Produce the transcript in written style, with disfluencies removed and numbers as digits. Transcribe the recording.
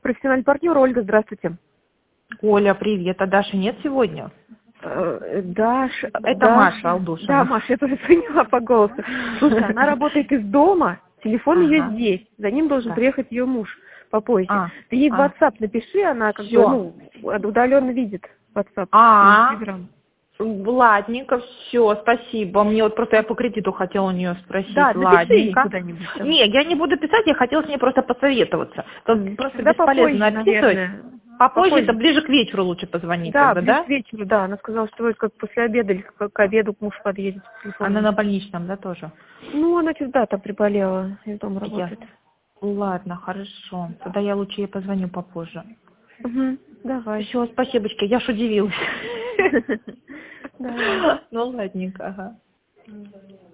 профессиональный партнер Ольга, здравствуйте. Оля, привет. А Даши нет сегодня? Даша. Это Маша Алдушина. Да, Маша, я тоже поняла по голосу. Слушай, она работает из дома, телефон ее здесь. За ним должен приехать ее муж попозже. Ты ей в WhatsApp напиши, она как бы, удаленно видит WhatsApp. Instagram. Ладненько, все, спасибо. Мне вот просто я по кредиту хотела у нее спросить. Да, ладненько. Куда-нибудь. Не, я не буду писать, я хотела с ней просто посоветоваться. Просто Тогда бесполезно попозже, отписывать. наверное. Попозже, это ближе к вечеру лучше позвонить, Да, тогда, ближе да? к вечеру, да. Она сказала, что вроде как после обеда или к обеду муж подъедет с телефоном. Она на больничном, да, тоже? Ну, она что-то, да, там приболела, из дома работает. Ладно, хорошо. Тогда я лучше ей позвоню попозже. Давай. Все, спасибочки, я ж удивилась. Давай. Ну, ладненько, ага.